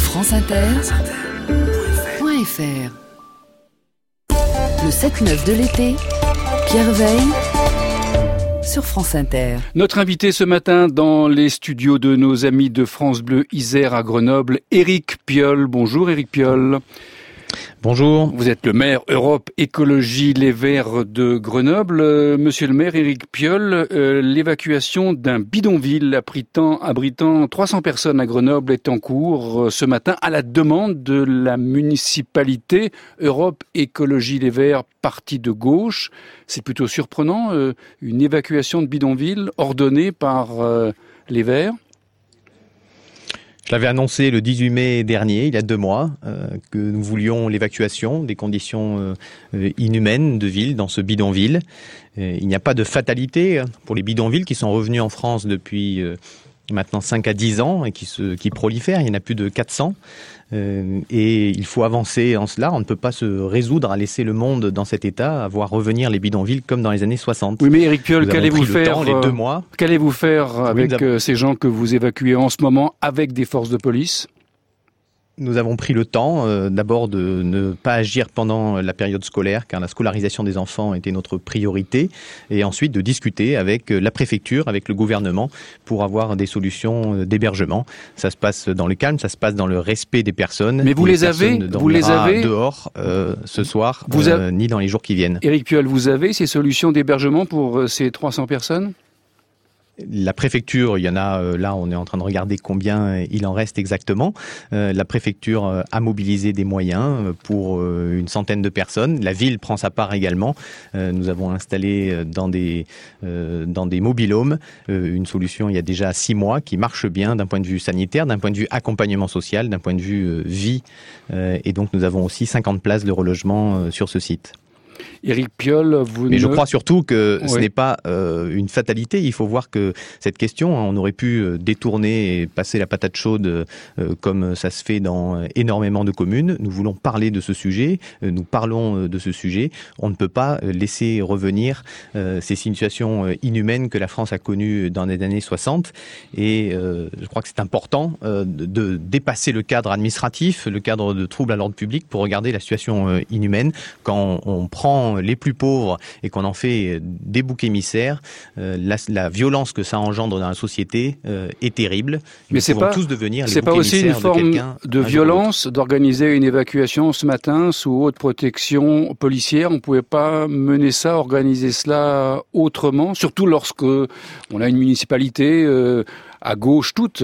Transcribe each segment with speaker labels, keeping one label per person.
Speaker 1: franceinter.fr. Le 7-9 de l'été, Pierre Veille sur France Inter.
Speaker 2: Notre invité ce matin dans les studios de nos amis de France Bleu Isère à Grenoble, Éric Piolle. Bonjour Éric Piolle.
Speaker 3: Bonjour.
Speaker 2: Vous êtes le maire Europe Écologie Les Verts de Grenoble. Monsieur le maire Éric Piolle, l'évacuation d'un bidonville abritant 300 personnes à Grenoble est en cours ce matin à la demande de la municipalité. Europe Écologie Les Verts, parti de gauche. C'est plutôt surprenant, une évacuation de bidonville ordonnée par les Verts.
Speaker 3: Je l'avais annoncé le 18 mai dernier, il y a 2 mois, que nous voulions l'évacuation des conditions inhumaines de ville dans ce bidonville. Il n'y a pas de fatalité pour les bidonvilles qui sont revenus en France depuis maintenant 5 à 10 ans et qui prolifèrent. Il y en a plus de 400. Et il faut avancer en cela. On ne peut pas se résoudre à laisser le monde dans cet état, à voir revenir les bidonvilles comme dans les années 60.
Speaker 2: Oui, mais Éric Piolle, qu'allez-vous faire
Speaker 3: les 2 mois.
Speaker 2: Qu'allez-vous faire avec ces gens que vous évacuez en ce moment avec des forces de police ?
Speaker 3: Nous avons pris le temps d'abord de ne pas agir pendant la période scolaire, car la scolarisation des enfants était notre priorité, et ensuite de discuter avec la préfecture, avec le gouvernement, pour avoir des solutions d'hébergement. Ça se passe dans le calme, ça se passe dans le respect des personnes.
Speaker 2: Mais vous les avez
Speaker 3: dehors ce soir, ni dans les jours qui viennent.
Speaker 2: Éric Piolle, vous avez ces solutions d'hébergement pour ces 300 personnes ?
Speaker 3: La préfecture, il y en a, là on est en train de regarder combien il en reste exactement. La préfecture a mobilisé des moyens pour une centaine de personnes. La ville prend sa part également. Nous avons installé dans des mobil-homes une solution il y a déjà 6 mois qui marche bien d'un point de vue sanitaire, d'un point de vue accompagnement social, d'un point de vue vie. Et donc nous avons aussi 50 places de relogement sur ce site.
Speaker 2: Éric Piolle,
Speaker 3: je crois surtout que ce n'est pas une fatalité. Il faut voir que cette question, on aurait pu détourner et passer la patate chaude comme ça se fait dans énormément de communes. Nous voulons parler de ce sujet, nous parlons de ce sujet. On ne peut pas laisser revenir ces situations inhumaines que la France a connues dans les années 60. Et je crois que c'est important de dépasser le cadre administratif, le cadre de troubles à l'ordre public pour regarder la situation inhumaine. Quand on prend les plus pauvres et qu'on en fait des boucs émissaires, la violence que ça engendre dans la société est terrible.
Speaker 2: Mais c'est pas,
Speaker 3: tous devenir les
Speaker 2: c'est
Speaker 3: boucs
Speaker 2: pas aussi une forme
Speaker 3: de
Speaker 2: violence d'organiser une évacuation ce matin sous haute protection policière. On ne pouvait pas mener ça, organiser cela autrement, surtout lorsque on a une municipalité à gauche toute.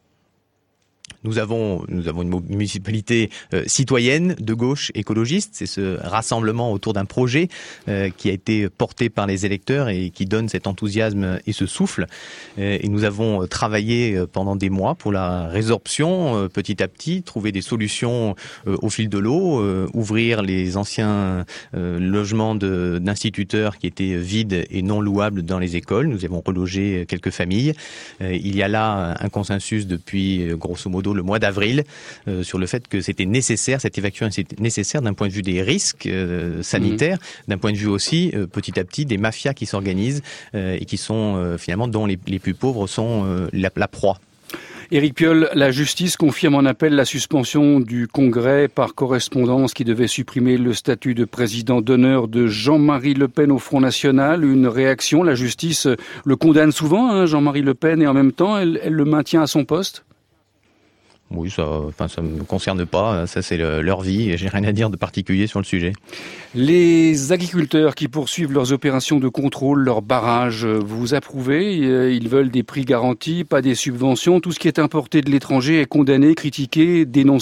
Speaker 3: Nous avons une municipalité citoyenne, de gauche, écologiste. C'est ce rassemblement autour d'un projet qui a été porté par les électeurs et qui donne cet enthousiasme et ce souffle. Et nous avons travaillé pendant des mois pour la résorption, petit à petit, trouver des solutions au fil de l'eau, ouvrir les anciens logements d'instituteurs qui étaient vides et non louables dans les écoles. Nous avons relogé quelques familles. Il y a là un consensus depuis, grosso modo, le mois d'avril, sur le fait que c'était nécessaire, cette évacuation était nécessaire d'un point de vue des risques sanitaires, d'un point de vue aussi, petit à petit, des mafias qui s'organisent et qui sont finalement, dont les plus pauvres sont la proie.
Speaker 2: Éric Piolle, la justice confirme en appel la suspension du congrès par correspondance qui devait supprimer le statut de président d'honneur de Jean-Marie Le Pen au Front National. Une réaction, la justice le condamne souvent, Jean-Marie Le Pen, et en même temps, elle le maintient à son poste ?
Speaker 3: Oui, ça me concerne pas. Ça, c'est leur vie et j'ai rien à dire de particulier sur le sujet.
Speaker 2: Les agriculteurs qui poursuivent leurs opérations de contrôle, leurs barrages, vous approuvez ? Ils veulent des prix garantis, pas des subventions. Tout ce qui est importé de l'étranger est condamné, critiqué, dénoncé ?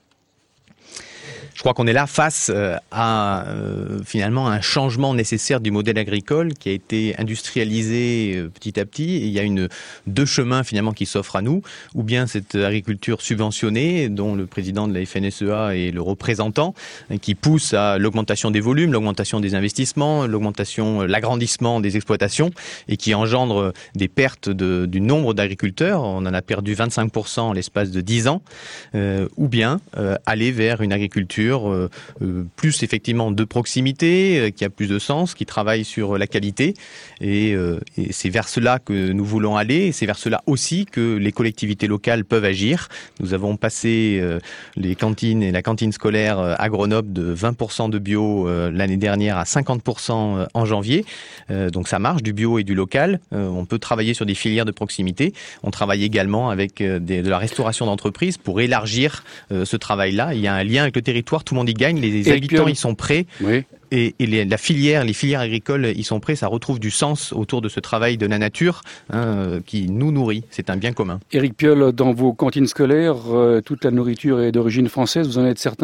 Speaker 3: Je crois qu'on est là face à finalement un changement nécessaire du modèle agricole qui a été industrialisé petit à petit. Et il y a 2 chemins finalement qui s'offrent à nous, ou bien cette agriculture subventionnée dont le président de la FNSEA est le représentant, qui pousse à l'augmentation des volumes, l'augmentation des investissements, l'agrandissement des exploitations et qui engendre des pertes du nombre d'agriculteurs. On en a perdu 25% en l'espace de 10 ans, ou bien aller vers une agriculture agriculture plus effectivement de proximité, qui a plus de sens, qui travaille sur la qualité. Et c'est vers cela que nous voulons aller. Et c'est vers cela aussi que les collectivités locales peuvent agir. Nous avons passé les cantines et la cantine scolaire à Grenoble de 20% de bio l'année dernière à 50% en janvier. Donc ça marche, du bio et du local. On peut travailler sur des filières de proximité. On travaille également avec de la restauration d'entreprise pour élargir ce travail-là. Il y a un lien avec le territoire, tout le monde y gagne, les habitants y sont prêts. Oui. Et les filières agricoles y sont prêts, ça retrouve du sens autour de ce travail de la nature qui nous nourrit. C'est un bien commun.
Speaker 2: Éric Piolle, dans vos cantines scolaires, toute la nourriture est d'origine française, vous en êtes certain ?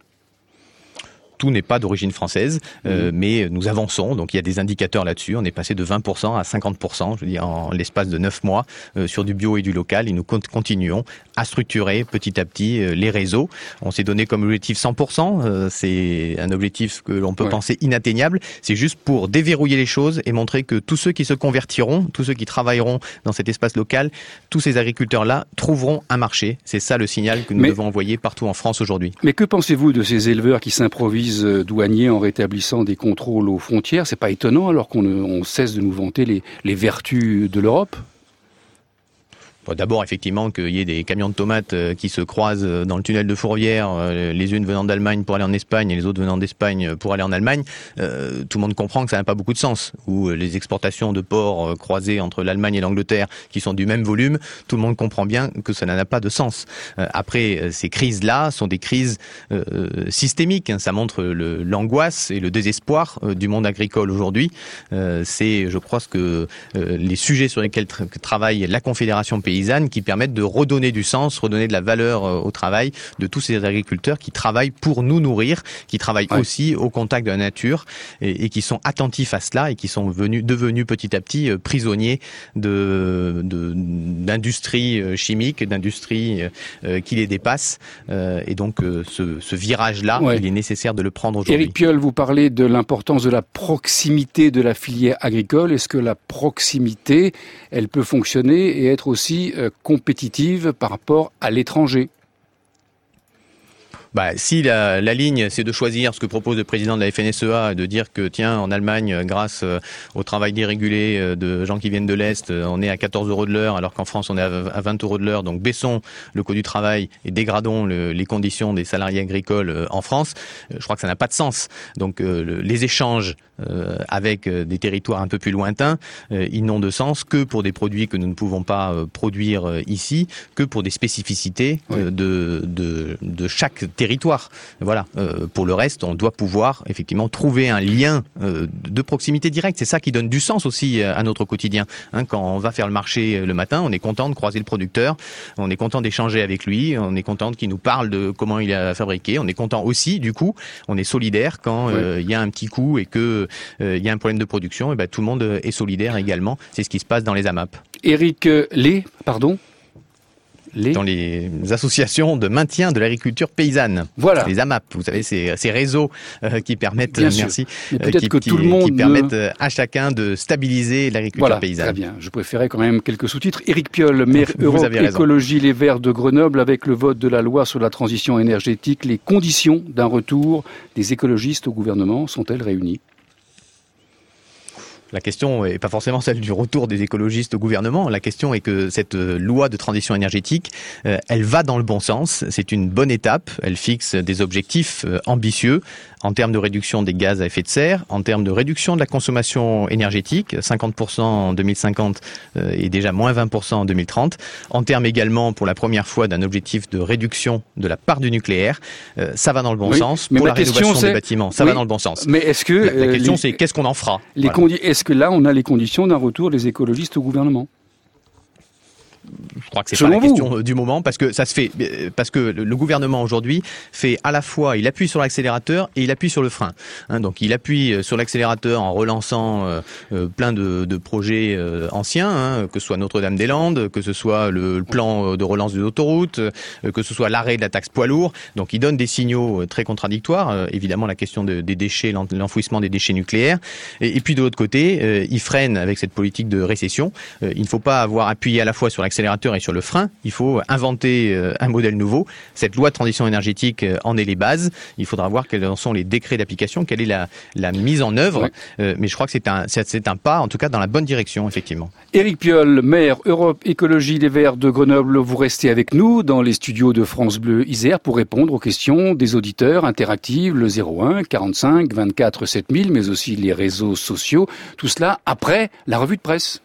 Speaker 3: Tout n'est pas d'origine française, mais nous avançons. Donc il y a des indicateurs là-dessus. On est passé de 20% à 50%, je veux dire, en l'espace de 9 mois, sur du bio et du local. Et nous continuons à structurer petit à petit les réseaux. On s'est donné comme objectif 100%. C'est un objectif que l'on peut penser inatteignable. C'est juste pour déverrouiller les choses et montrer que tous ceux qui se convertiront, tous ceux qui travailleront dans cet espace local, tous ces agriculteurs-là trouveront un marché. C'est ça le signal que nous devons envoyer partout en France aujourd'hui.
Speaker 2: Mais que pensez-vous de ces éleveurs qui s'improvisent douaniers en rétablissant des contrôles aux frontières? C'est pas étonnant alors qu'on cesse de nous vanter les vertus de l'Europe?
Speaker 3: D'abord, effectivement, qu'il y ait des camions de tomates qui se croisent dans le tunnel de Fourvière, les unes venant d'Allemagne pour aller en Espagne et les autres venant d'Espagne pour aller en Allemagne, tout le monde comprend que ça n'a pas beaucoup de sens. Ou les exportations de porcs croisées entre l'Allemagne et l'Angleterre qui sont du même volume, tout le monde comprend bien que ça n'a pas de sens. Après, ces crises-là sont des crises systémiques. Ça montre l'angoisse et le désespoir du monde agricole aujourd'hui. C'est, je crois, les sujets sur lesquels travaille la Confédération paysanne qui permettent de redonner du sens, redonner de la valeur au travail de tous ces agriculteurs qui travaillent pour nous nourrir, qui travaillent aussi au contact de la nature et qui sont attentifs à cela et qui sont devenus petit à petit prisonniers d'industries chimiques, d'industries qui les dépassent. Et donc ce virage-là, il est nécessaire de le prendre aujourd'hui.
Speaker 2: Éric Piolle, vous parlez de l'importance de la proximité de la filière agricole. Est-ce que la proximité, elle peut fonctionner et être aussi compétitive par rapport à l'étranger?
Speaker 3: Si la ligne, c'est de choisir ce que propose le président de la FNSEA, de dire que, tiens, en Allemagne, grâce au travail dérégulé de gens qui viennent de l'Est, on est à 14 € de l'heure, alors qu'en France, on est à 20 € de l'heure. Donc, baissons le coût du travail et dégradons les conditions des salariés agricoles en France. Je crois que ça n'a pas de sens. Donc, les échanges avec des territoires un peu plus lointains, ils n'ont de sens que pour des produits que nous ne pouvons pas produire ici, que pour des spécificités de chaque territoire. Voilà. Pour le reste, on doit pouvoir effectivement trouver un lien de proximité directe. C'est ça qui donne du sens aussi à notre quotidien. Quand on va faire le marché le matin, on est content de croiser le producteur, on est content d'échanger avec lui, on est content qu'il nous parle de comment il a fabriqué, on est content aussi, du coup, on est solidaire quand il y a un petit coup et que il y a un problème de production, et tout le monde est solidaire également. C'est ce qui se passe dans les AMAP.
Speaker 2: Éric
Speaker 3: Dans les associations de maintien de l'agriculture paysanne.
Speaker 2: Voilà.
Speaker 3: Les AMAP, vous savez, ces réseaux qui permettent,
Speaker 2: qui
Speaker 3: permettent à chacun de stabiliser l'agriculture paysanne.
Speaker 2: Très bien. Je préférais quand même quelques sous-titres. Éric Piolle, maire Europe Écologie Les Verts de Grenoble, avec le vote de la loi sur la transition énergétique, les conditions d'un retour des écologistes au gouvernement sont-elles réunies?
Speaker 3: La question n'est pas forcément celle du retour des écologistes au gouvernement. La question est que cette loi de transition énergétique, elle va dans le bon sens. C'est une bonne étape. Elle fixe des objectifs ambitieux en termes de réduction des gaz à effet de serre, en termes de réduction de la consommation énergétique, 50% en 2050 et déjà moins 20% en 2030, en termes également pour la première fois d'un objectif de réduction de la part du nucléaire. Ça va dans le bon sens. Pour la rénovation des bâtiments, ça va dans le bon sens.
Speaker 2: Mais est-ce que
Speaker 3: la question c'est qu'est-ce qu'on en fera?
Speaker 2: Est-ce que là on a les conditions d'un retour des écologistes au gouvernement?
Speaker 3: Je crois que c'est pas la question du moment parce que ça se fait parce que le gouvernement aujourd'hui fait à la fois il appuie sur l'accélérateur et il appuie sur le frein. Donc il appuie sur l'accélérateur en relançant plein de projets anciens, que ce soit Notre-Dame-des-Landes, que ce soit le plan de relance des autoroutes, que ce soit l'arrêt de la taxe poids lourd. Donc il donne des signaux très contradictoires. Évidemment la question des déchets, l'enfouissement des déchets nucléaires. Et puis de l'autre côté, il freine avec cette politique de récession. Il ne faut pas avoir appuyé à la fois sur l'accélérateur l'accélérateur et sur le frein. Il faut inventer un modèle nouveau. Cette loi de transition énergétique en est les bases. Il faudra voir quels en sont les décrets d'application, quelle est la mise en œuvre. Mais je crois que c'est un pas, en tout cas, dans la bonne direction, effectivement.
Speaker 2: Éric Piolle, maire Europe Écologie Les Verts de Grenoble, vous restez avec nous dans les studios de France Bleu Isère pour répondre aux questions des auditeurs interactives, le 01 45 24 7000, mais aussi les réseaux sociaux. Tout cela après la revue de presse.